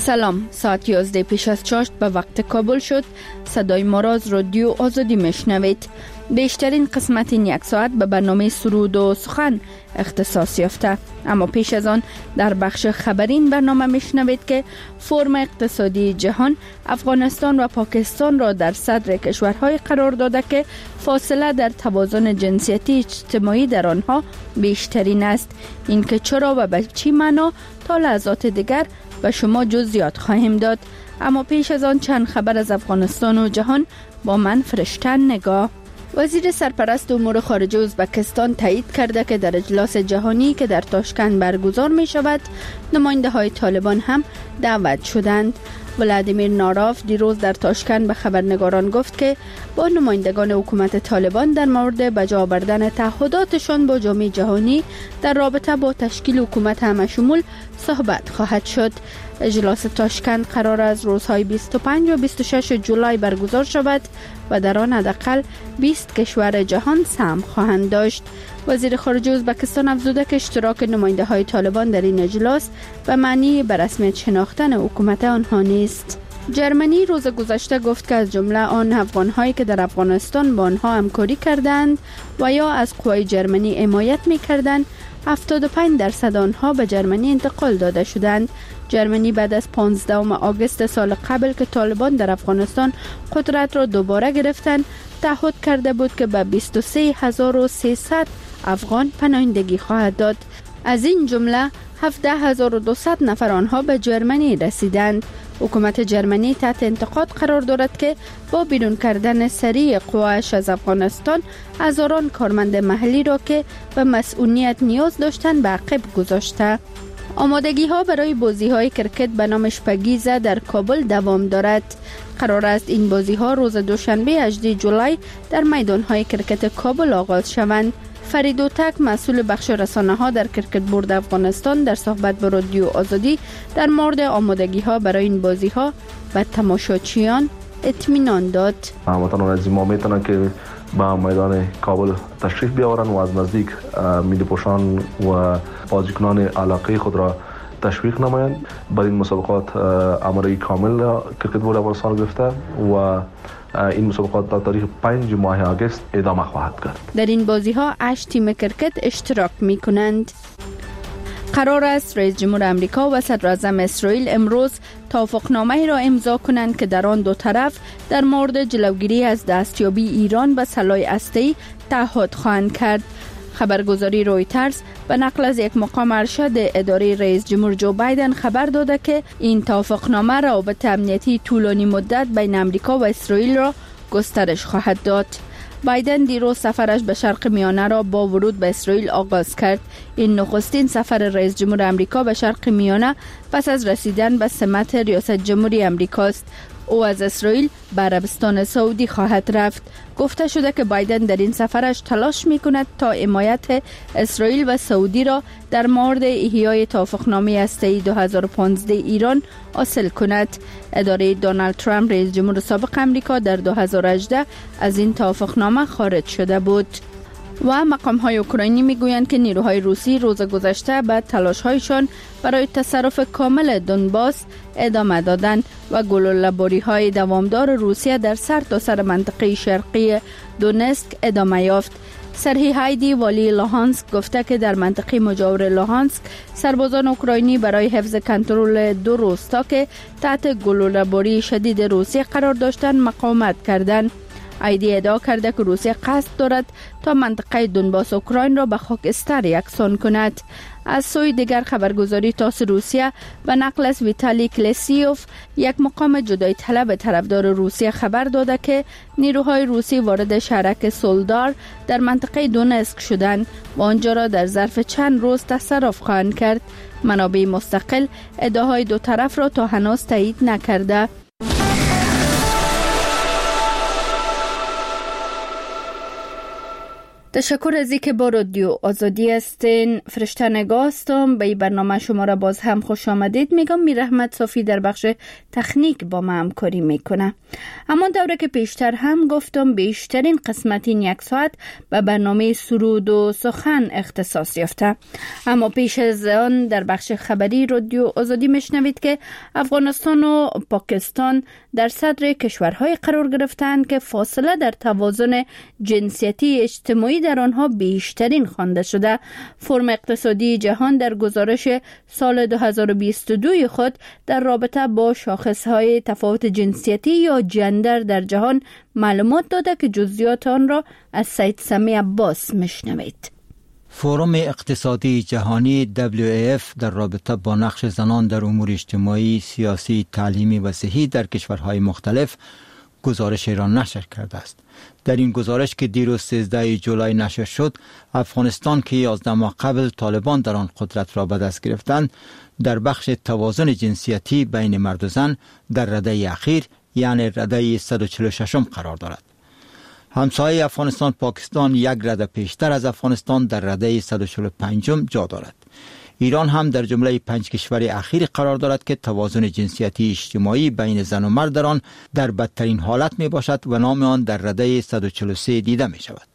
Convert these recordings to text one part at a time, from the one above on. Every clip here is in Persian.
سلام، ساعت 11 پیش از چاشت به وقت کابل شد. صدای ما را از رادیو آزادی میشنوید. بیشترین قسمت این یک ساعت به برنامه سرود و سخن اختصاص یافته. اما پیش از آن در بخش خبرین برنامه میشنوید که فورم اقتصادی جهان افغانستان و پاکستان را در صدر کشورهای قرار داده که فاصله در توازن جنسیتی اجتماعی در آنها بیشترین است. این که چرا و به چی معنا تا لحظات دیگر به شما جزئیات خواهیم داد. اما پیش از آن چند خبر از افغانستان و جهان با من فرشتن نگاه. وزیر سرپرست امور خارجه ازبکستان تایید کرده که در اجلاس جهانی که در تاشکند برگزار می شود نماینده های طالبان هم دعوت شدند. ولادیمیر ناراف دیروز در تاشکند به خبرنگاران گفت که با نمایندگان حکومت طالبان در مورد به جا آوردن تعهداتشان با جامعه جهانی در رابطه با تشکیل حکومت همشمول صحبت خواهد شد. اجلاس تاشکند قرار از روزهای 25 و 26 جولای برگزار شود و در آن حداقل 20 کشور جهان سهم خواهند داشت. وزیر خارجه ازبکستان افزوده که اشتراک نماینده های طالبان در این اجلاس به معنی به رسمیت شناختن حکومت آنها نیست. جرمنی روز گذشته گفت که از جمله آن افغان‌هایی که در افغانستان با آنها همکاری کردند و یا از قوای جرمنی حمایت می‌کردند 75% آنها به جرمنی انتقال داده شدند. جرمنی بعد از 15 آگوست سال قبل که طالبان در افغانستان قدرت را دوباره گرفتند تعهد کرده بود که به 23300 افغان پناهندگی خواهد داد. از این جمله 17200 نفر آنها به جرمنی رسیدند. حکومت جرمنی تحت انتقاد قرار دارد که با بیرون کردن سریع قواش از افغانستان هزاران کارمند محلی را که به مسئولیت نیاز داشتند به عقب گذاشته. آمادگی ها برای بازی های کرکت به نام شپگیزه در کابل دوام دارد. قرار است این بازی ها روز دوشنبه 18 جولای در میدان های کرکت کابل آغاز شوند. فرید اوتک مسئول بخش رسانه ها در کرکت بورد افغانستان در صحبت با رادیو آزادی در مورد آمادگی ها برای این بازی ها به تماشاچیان اطمینان داد. هموطنان عزیز ما میتونن که به میدان کابل تشریف بیاورن و از نزدیک ملی پوشان و بازیکنان علاقه خود را تشویق نمایند. برای این مسابقات اماده کامل کرکت بورد افغانستان گرفته و این مسابقات تا تاریخ 5 ماه آگوست ادامه خواهد کرد. در این بازی ها 8 تیم کرکت اشتراک می کنند. قرار است رئیس جمهور امریکا و صدر اعظم اسرائیل امروز توافقنامه‌ای را امضا کنند که در آن دو طرف در مورد جلوگیری از دستیابی ایران به سلاح هسته‌ای تعهد خواهند کرد. خبرگزاری رویترز به نقل از یک مقام ارشد اداره رئیس جمهور جو بایدن خبر داده که این توافقنامه روابط امنیتی طولانی مدت بین امریکا و اسرائیل را گسترش خواهد داد. بایدن دیروز سفرش به شرق میانه را با ورود به اسرائیل آغاز کرد. این نخستین سفر رئیس جمهور امریکا به شرق میانه پس از رسیدن به سمت ریاست جمهوری امریکاست. او از اسرائیل به عربستان سعودی خواهد رفت. گفته شده که بایدن در این سفرش تلاش می کند تا حمایت اسرائیل و سعودی را در مورد احیای توافقنامه هسته‌ای 2015 ایران حاصل کند. اداره دونالد ترامپ رئیس جمهور سابق امریکا در 2018 از این توافقنامه خارج شده بود. و مقام‌های اوکراینی میگویند که نیروهای روسی روز گذشته به تلاش‌هایشان برای تصرف کامل دونباس ادامه دادند و گلوله‌باری‌های دوامدار روسیه در سرتاسر منطقه شرقی دونسک ادامه یافت. سرهی هایدی والی لوهانسک گفته که در منطقه مجاور لوهانسک سربازان اوکراینی برای حفظ کنترل دو روستا که تحت گلوله‌باری شدید روسیه قرار داشتند مقاومت کردند. ایدی ادعا کرده که روسیه قصد دارد تا منطقه دونباس اوکراین را به خاکستر یکسان کند. از سوی دیگر خبرگزاری تاس روسیه و نقل از ویتالی کلسیوف یک مقام جدایی طلب طرفدار روسیه خبر داده که نیروهای روسی وارد شهرک سولدار در منطقه دونسک شدند و آنجا را در ظرف چند روز تصرف خواهند کرد. منابع مستقل ادعاهای دو طرف را تا هنوز تایید نکرده. تشکر از اینکه با رادیو آزادی هستین. فرشته نگاه هستم. به این برنامه شما را باز هم خوش آمدید میگم. میر احمد صافی در بخش تکنیک با ما همکاری میکنه. اما دوره که پیشتر هم گفتم بیشترین قسمت این یک ساعت به برنامه سرود و سخن اختصاص یافته. اما پیش از آن در بخش خبری رادیو آزادی میشنوید که افغانستان و پاکستان در صدر کشورهای قرار گرفتند که فاصله در توازن جنسیتی اجتماعی در آنها بیشترین خوانده شده. فرم اقتصادی جهان در گزارش سال 2022 خود در رابطه با شاخصهای تفاوت جنسیتی یا جندر در جهان معلومات داده که جزئیات آن را از سید سمی عباس میشنوید. فورم اقتصادی جهانی WEF در رابطه با نقش زنان در امور اجتماعی، سیاسی، تعلیمی و صحی در کشورهای مختلف گزارش را نشر کرده است. در این گزارش که دیروز 13 جولای نشر شد، افغانستان که 11 ماه قبل طالبان در آن قدرت را به دست گرفتند، در بخش توازن جنسیتی بین مرد و زن در رده اخیر یعنی رده 146 قرار دارد. همسایه افغانستان پاکستان یک رده پیشتر از افغانستان در رده 145 جا دارد. ایران هم در جمله 5 کشور اخیر قرار دارد که توازن جنسیتی اجتماعی بین زن و مرد در آن در بدترین حالت می باشد و نام آن در رده 143 دیده می شود.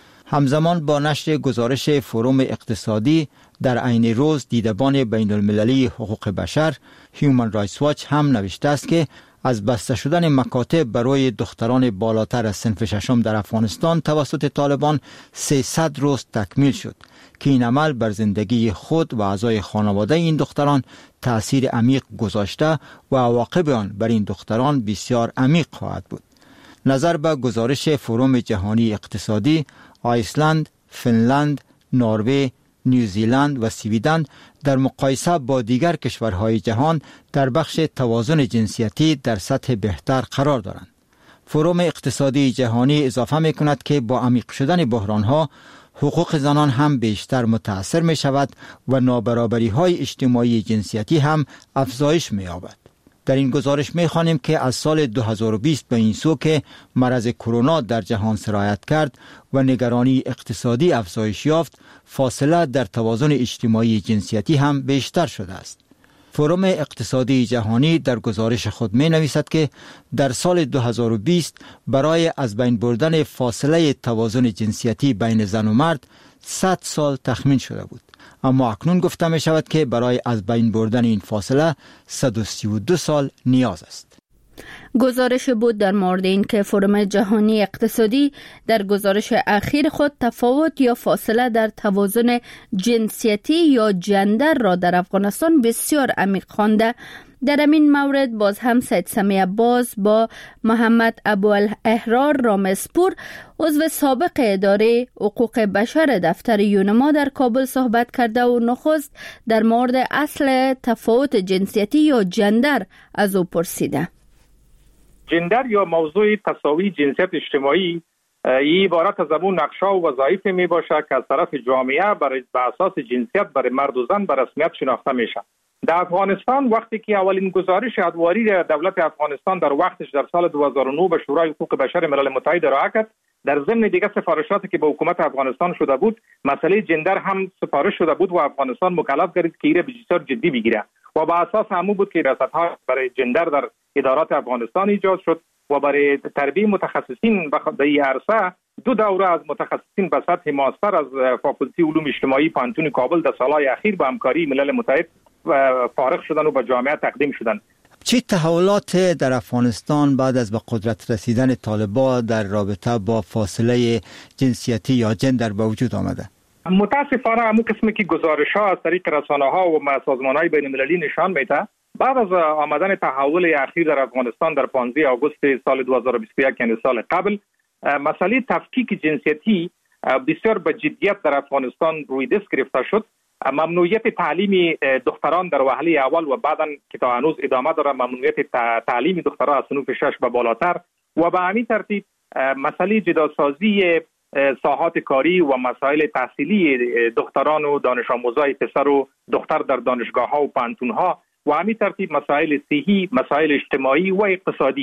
همزمان با نشر گزارش فروم اقتصادی در عین روز دیدبان بین المللی حقوق بشر هیومن رایتس واچ هم نوشته است که از بسته شدن مکاتب برای دختران بالاتر از صنف ششم در افغانستان توسط طالبان 300 روز تکمیل شد که این عمل بر زندگی خود و اعضای خانواده این دختران تأثیر عمیق گذاشته و عواقب آن بر این دختران بسیار عمیق خواهد بود. نظر به گزارش فروم جهانی اقتصادی، آیسلند، فنلند، نروژ، نیوزیلند و سویدن در مقایسه با دیگر کشورهای جهان در بخش توازن جنسیتی در سطح بهتر قرار دارند. فروم اقتصادی جهانی اضافه می کند که با عمیق شدن بحرانها حقوق زنان هم بیشتر متاثر می شود و نابرابری های اجتماعی جنسیتی هم افزایش می یابد. در این گزارش می خوانیم که از سال 2020 به این سو که مرض کرونا در جهان سرایت کرد و نگرانی اقتصادی افزایش یافت، فاصله در توازن اجتماعی جنسیتی هم بیشتر شده است. فروم اقتصادی جهانی در گزارش خود می نویسد که در سال 2020 برای از بین بردن فاصله توازن جنسیتی بین زن و مرد 100 سال تخمین شده بود، اما اکنون گفته می شود که برای از بین بردن این فاصله 132 سال نیاز است. گزارش بود در مورد این که فروم جهانی اقتصادی در گزارش اخیر خود تفاوت یا فاصله در توازن جنسیتی یا جندر را در افغانستان بسیار عمیق خوانده. در این مورد باز هم سید سمی عباس با محمد ابوالاحرار رامسپور عضو سابق اداره حقوق بشر دفتر یونما در کابل صحبت کرده و نخست در مورد اصل تفاوت جنسیتی یا جندر از او پرسیده. جندر یا موضوع تساوی جنسیت اجتماعی این عبارت از همون نقشه و وظایف می باشه که از طرف جامعه بر اساس جنسیت برای مرد و زن به رسمیت شناخته میشه. در افغانستان وقتی که اولین گزارش ادواری دولت افغانستان در وقتش در سال 2009 به شورای حقوق بشر ملل متحد ارائه کرد، در ضمن دیگر سفارشاتی که به حکومت افغانستان شده بود مسئله جندر هم سفارش شده بود و افغانستان مکلف گردید که ایره بسیار جدی بگیره و با اساس همو بود که ریاست‌ها برای جندر در ادارات افغانستان ایجاد شد و برای تربیت متخصصین به این عرصه 2 دوره از متخصصین به سطح ماستر از فاکولته علوم اجتماعی پانتون کابل در سالهای اخیر با همکاری ملل متحد فارغ شدن و به جامعه تقدیم شدن. چه تحولات در افغانستان بعد از به قدرت رسیدن طالبان در رابطه با فاصله جنسیتی یا جندر به وجود آمده؟ متاسفانه همون قسمی که گزارش‌ها از طریق رسانه‌ها و سازمان‌های بین‌المللی نشان میده، بعد از آمدن تحول اخیر در افغانستان در 15 آگوست سال 2021 یعنی سال قبل، مسئله تفکیک جنسیتی بسیار به جدیت در افغانستان روی دست گرفته شد. ممنوعیت تعلیم دختران در وهله اول و بعداً که تا هنوز ادامه داره ممنوعیت تعلیم دختران از صنف 6 و بالاتر و به همین ترتیب مسئله جداسازی ساحات کاری و مسائل تحصیلی دختران و دانش آموزای پسر و دختر در دانشگاه ها و پانتون ها و همین ترتیب مسائل صحی، مسائل اجتماعی و اقتصادی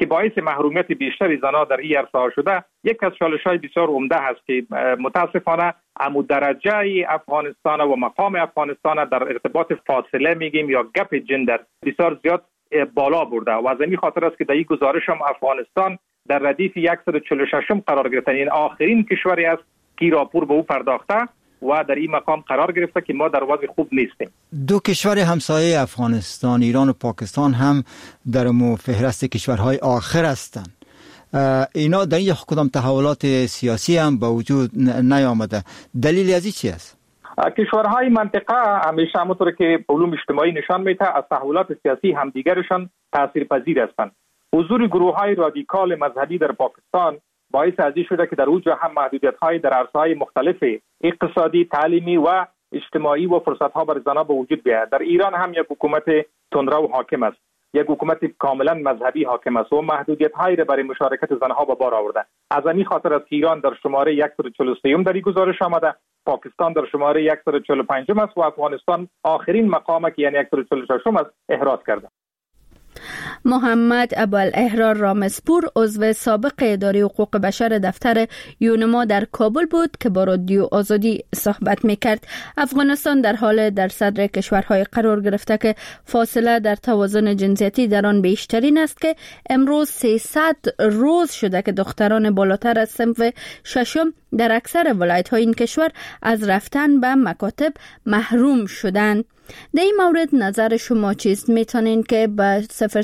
که باعث محرومیت بیشتر زنان در این عرصه‌ها شده، یک از چالش‌های بسیار عمده هست که متاسفانه عمو درجه افغانستان و مقام افغانستان در ارتباط فاصله میگیم یا گپ جندر بسیار زیاد بالا برده و از این خاطر است که در این گزارش هم افغانستان در ردیف 146 قرار گرفته. این آخرین کشوری است که راپور به او پرداخته و در این مقام قرار گرفته که ما در وضع خوب نیستیم. دو کشور همسایه افغانستان، ایران و پاکستان، هم در فهرست کشورهای آخر هستند. اینا در این کدام تحولات سیاسی هم با وجود نیامده. دلیل از این چی است؟ کشورهای منطقه همیشه همونطور که علوم اجتماعی نشان میده از تحولات سیاسی همدیگرشان تاثیرپذیر هستند. حضور گروه‌های رادیکال مذهبی در پاکستان باعث از این شده که در اونجا هم محدودیت‌های در عرصه‌های مختلف اقتصادی، تعلیمی و اجتماعی و فرصت‌ها برای زنان به وجود بیاید. در ایران هم یک حکومت تندرو حاکم است، یک حکومت کاملا مذهبی حاکم است و محدودیت‌هایی را برای مشارکت زنها به بار آورده. از این خاطر است که ایران در شماره 143 در این گزارش آمده، پاکستان در شماره 145 است و افغانستان آخرین مقام که یعنی 146 است احراز کرده. محمد ابوالاحرار رامزپور عضو سابق اداره حقوق بشر دفتر یونما در کابل بود که با رادیو آزادی صحبت میکرد. افغانستان در حال در صدر کشورهای قرار گرفته که فاصله در توازن جنسیتی در آن بیشترین است که امروز 300 روز شده که دختران بالاتر از صنف ششم در اکثر ولایت‌های این کشور از رفتن به مکاتب محروم شدند. در این مورد نظر شما چیست؟ میتونین که به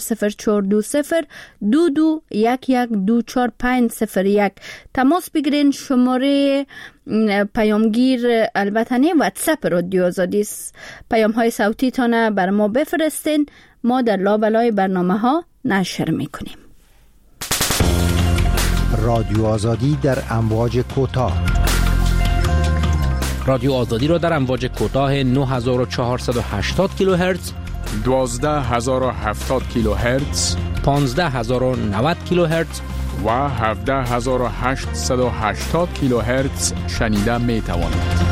004202211240501 تماس بگیرین. شماره پیامگیر البته نه واتساپ رادیو آزادی است. پیام های صوتی تانه بر ما بفرستین، ما در لابلای برنامه ها نشر میکنیم. رادیو آزادی در امواج کوتاه. رادیو آزادی را در امواج کوتاه 9480 کیلوهرتز، 12070 کیلوهرتز، 15090 کیلوهرتز و 17880 کیلوهرتز شنیده می توانید.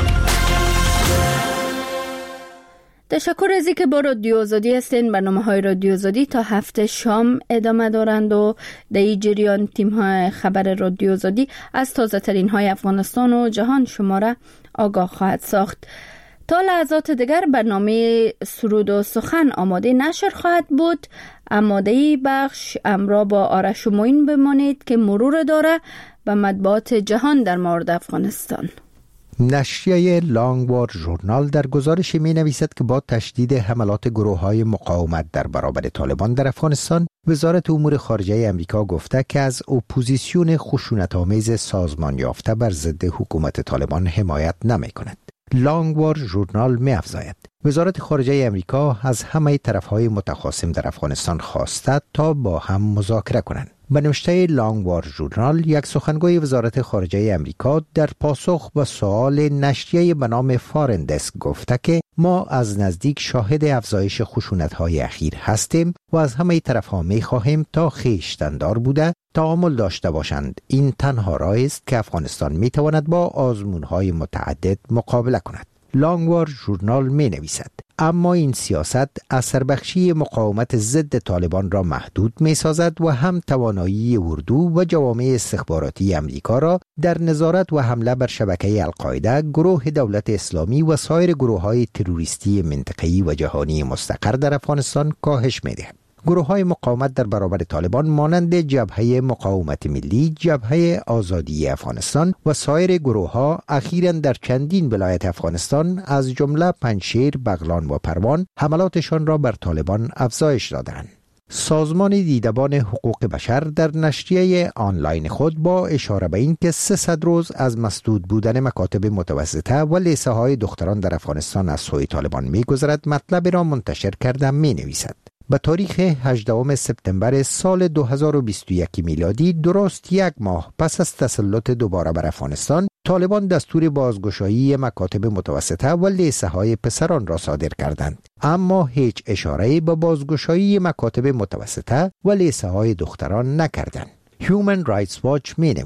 تشکر از اینکه با رادیو آزادی هستین. برنامه‌های رادیو آزادی تا هفته شام ادامه دارند و در این جریان تیم‌های خبر رادیو آزادی از تازه‌ترین های افغانستان و جهان شما را آگاه خواهد ساخت. تا لحظات دیگر برنامه سرود و سخن آماده نشر خواهد بود. آماده بخش امرا با آرش و معین بمانید که مرور داره به مطبوعات جهان در مورد افغانستان. نشریه لانگوار ژورنال در گزارش می نویسد که با تشدید حملات گروه‌های مقاومت در برابر طالبان در افغانستان، وزارت امور خارجه امریکا گفته که از اپوزیسیون خشونت‌آمیز سازمان یافته بر ضد حکومت طالبان حمایت نمی کند. لانگوار ژورنال می افزاید وزارت خارجه امریکا از همه طرف‌های متخاصم در افغانستان خواسته تا با هم مذاکره کنند. به نوشته لانگوار ژورنال، یک سخنگوی وزارت خارجه امریکا در پاسخ به سوال نشریه به نام فارن دسک گفته که ما از نزدیک شاهد افزایش خشونت‌های اخیر هستیم و از همه طرف‌ها می‌خواهیم تا خویشتن‌دار بوده تعامل داشته باشند. این تنها راهی است که افغانستان می‌تواند با آزمون‌های متعدد مقابله کند. لانگوار ژورنال می‌نویسد اما این سیاست اثربخشی مقاومت ضد طالبان را محدود می‌سازد و هم توانایی اردو و جوامع استخباراتی امریکا را در نظارت و حمله بر شبکه القاعده، گروه دولت اسلامی و سایر گروه‌های تروریستی منطقه‌ای و جهانی مستقر در افغانستان کاهش می‌دهد. گروه‌های مقاومت در برابر طالبان مانند جبهه مقاومت ملی، جبهه آزادی افغانستان و سایر گروه‌ها اخیراً در چندین ولایت افغانستان از جمله پنجشیر، بغلان و پروان حملاتشان را بر طالبان افزایش دادند. سازمان دیدبان حقوق بشر در نشریه آنلاین خود با اشاره به این که 300 روز از مسدود بودن مکاتب متوسطه و لیسه‌های دختران در افغانستان از سوی طالبان می‌گذرد، مطلب را منتشر کرده می‌نویسد. به تاریخ 18 سپتامبر سال 2021 میلادی، درست یک ماه پس از تسلط دوباره بر افغانستان، طالبان دستور بازگشایی مکاتب متوسطه و لیسه‌های پسران را صادر کردند، اما هیچ اشاره‌ای به بازگشایی مکاتب متوسطه و لیسه‌های دختران نکردند. Human Rights Watch می‌نویسد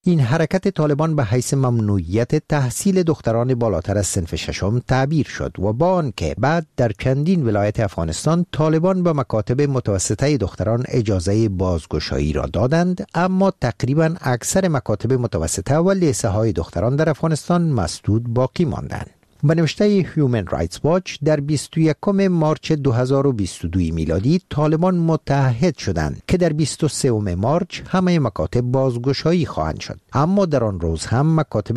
این حرکت طالبان به حیث ممنوعیت تحصیل دختران بالاتر از صنف ششم تعبیر شد و با آنکه بعد در چندین ولایت افغانستان طالبان به مکاتب متوسطه دختران اجازه بازگشایی را دادند، اما تقریبا اکثر مکاتب متوسطه و لیسه های دختران در افغانستان مسدود باقی ماندند. به نوشته هیومن رایتس واچ در 21 مارچ 2022 میلادی طالبان متعهد شدند که در 23 مارچ همه مکاتب بازگشایی خواهند شد، اما در آن روز هم مکاتب